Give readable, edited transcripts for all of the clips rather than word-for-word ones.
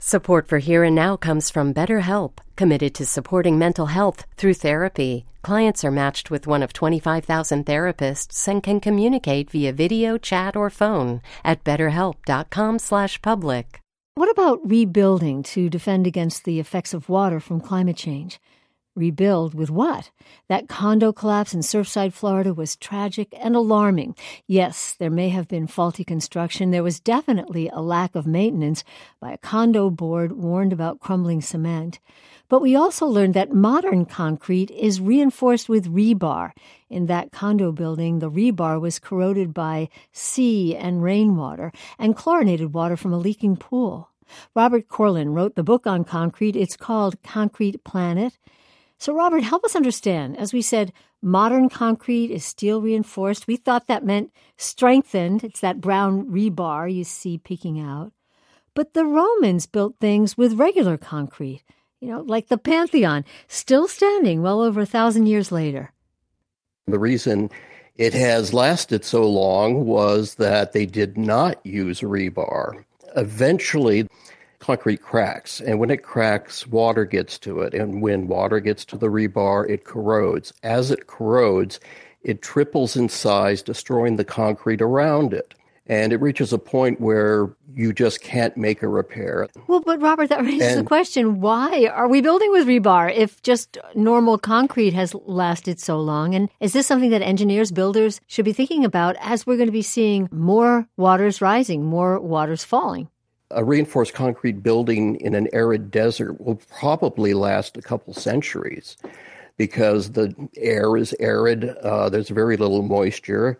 Support for Here and Now comes from BetterHelp, committed to supporting mental health through therapy. Clients are matched with one of 25,000 therapists and can communicate via video, chat, or phone at betterhelp.com/public. What about rebuilding to defend against the effects of water from climate change? Rebuild with what? That condo collapse in Surfside, Florida was tragic and alarming. Yes, there may have been faulty construction. There was definitely a lack of maintenance by a condo board warned about crumbling cement. But we also learned that modern concrete is reinforced with rebar. In that condo building, the rebar was corroded by sea and rainwater and chlorinated water from a leaking pool. Robert Corlin wrote the book on concrete. It's called Concrete Planet. So, Robert, help us understand. As we said, modern concrete is steel reinforced. We thought that meant strengthened. It's that brown rebar you see peeking out. But the Romans built things with regular concrete, like the Pantheon, still standing well over 1,000 years later. The reason it has lasted so long was that they did not use rebar. Eventually, concrete cracks, and when it cracks, water gets to it, and when water gets to the rebar, it corrodes. As it corrodes, it triples in size, destroying the concrete around it, and it reaches a point where you just can't make a repair. Well, but Robert, that raises the question, why are we building with rebar if just normal concrete has lasted so long? And is this something that engineers, builders should be thinking about as we're going to be seeing more waters rising, more waters falling? A reinforced concrete building in an arid desert will probably last a couple centuries because the air is arid, there's very little moisture,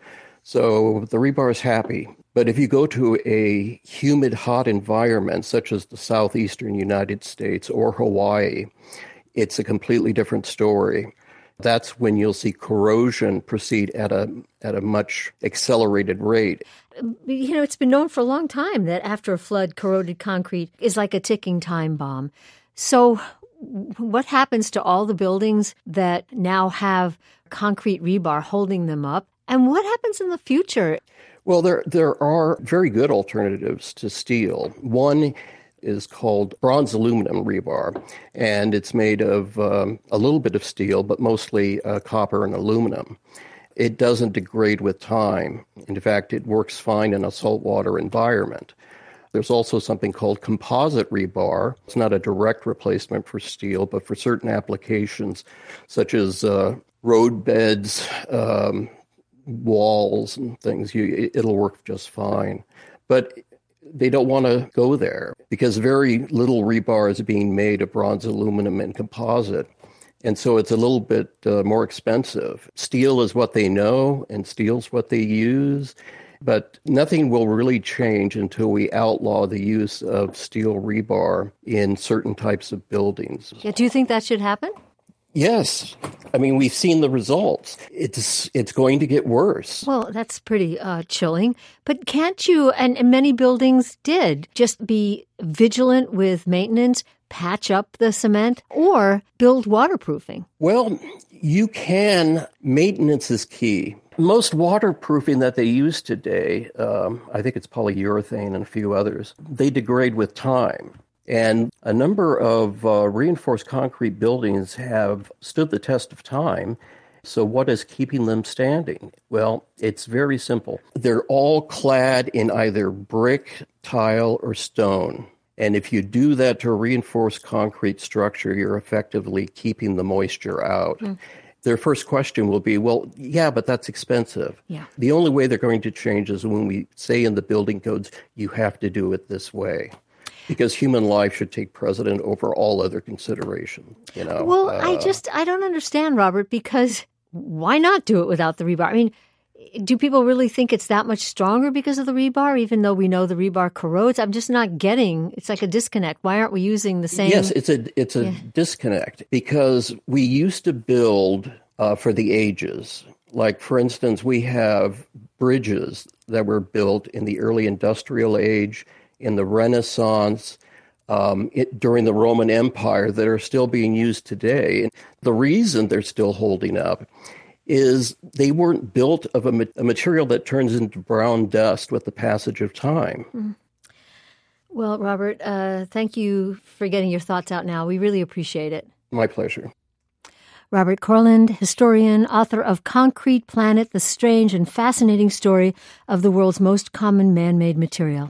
so the rebar is happy. But if you go to a humid, hot environment, such as the southeastern United States or Hawaii, it's a completely different story. That's when you'll see corrosion proceed at a much accelerated rate. It's been known for a long time that after a flood, corroded concrete is like a ticking time bomb. So what happens to all the buildings that now have concrete rebar holding them up? And what happens in the future? Well, there are very good alternatives to steel. One is called bronze aluminum rebar, and it's made of a little bit of steel, but mostly copper and aluminum. It doesn't degrade with time. In fact, it works fine in a saltwater environment. There's also something called composite rebar. It's not a direct replacement for steel, but for certain applications, such as road beds, walls and things, it'll work just fine. But they don't want to go there because very little rebar is being made of bronze, aluminum, and composite. And so it's a little bit more expensive. Steel is what they know, and steel's what they use. But nothing will really change until we outlaw the use of steel rebar in certain types of buildings. Yeah, do you think that should happen? Yes. I mean, we've seen the results. It's going to get worse. Well, that's pretty chilling. But can't you, and many buildings did, just be vigilant with maintenance, patch up the cement, or build waterproofing? Well, you can. Maintenance is key. Most waterproofing that they use today, I think it's polyurethane and a few others, they degrade with time. And a number of reinforced concrete buildings have stood the test of time. So what is keeping them standing? Well, it's very simple. They're all clad in either brick, tile, or stone. And if you do that to a reinforced concrete structure, you're effectively keeping the moisture out. Their first question will be, well, yeah, but that's expensive. Yeah. The only way they're going to change is when we say in the building codes, you have to do it this way. Because human life should take precedent over all other consideration, Well, I don't understand, Robert, because why not do it without the rebar? I mean, do people really think it's that much stronger because of the rebar, even though we know the rebar corrodes? I'm just not getting, it's like a disconnect. Why aren't we using the same? Yes, it's a disconnect because we used to build for the ages. Like, for instance, we have bridges that were built in the early industrial age, in the Renaissance, during the Roman Empire that are still being used today. And the reason they're still holding up is they weren't built of a material that turns into brown dust with the passage of time. Well, Robert, thank you for getting your thoughts out now. We really appreciate it. My pleasure. Robert Corland, historian, author of Concrete Planet, the strange and fascinating story of the world's most common man-made material.